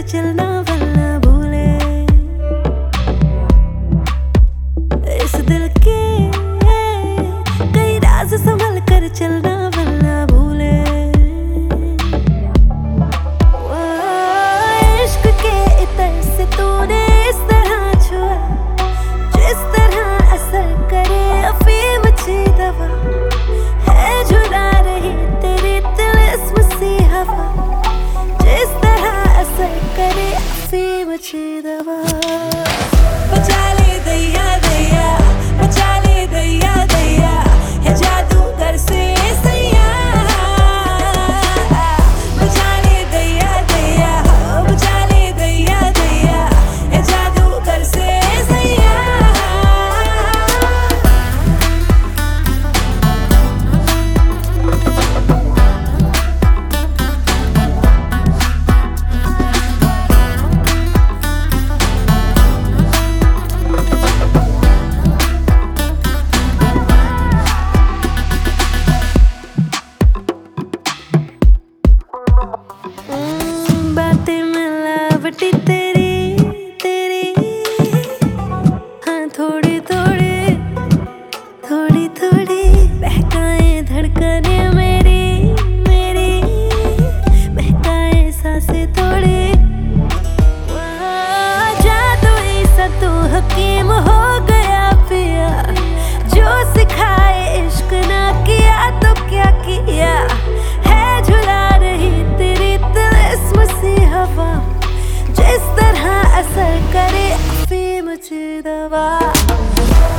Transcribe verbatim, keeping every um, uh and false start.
चलना वरना भूले इस दिल के कई राज संभल कर चलना वरना भूले इश्क के इतर से तूने इस तरह छुआ जिस तरह असर करे अफीम सी दवा है झुला रही तेरी तिलिस्म सी हवा जिस तरह असर करे अफीम सी दवा बचा ले दैया दैया बचा ले दैया दैया है जादूगर से सैया बचा ले दैया दैया बचा ले दैया दैया है जादूगर से सैया बातें मिलावटी तेरी तेरी हाँ थोड़ी थोड़ी थोड़ी थोड़ी बहकाए धड़कने मेरी मेरी बहकाए सांसें थोड़ी जादू ऐसा तू हकीम हो गया पिया जो सिखाए इश्क ना किया तो क्या किया है झुला रही तेरी तिलिस्म सी हवा जिस तरह असर करे अफीम सी दवा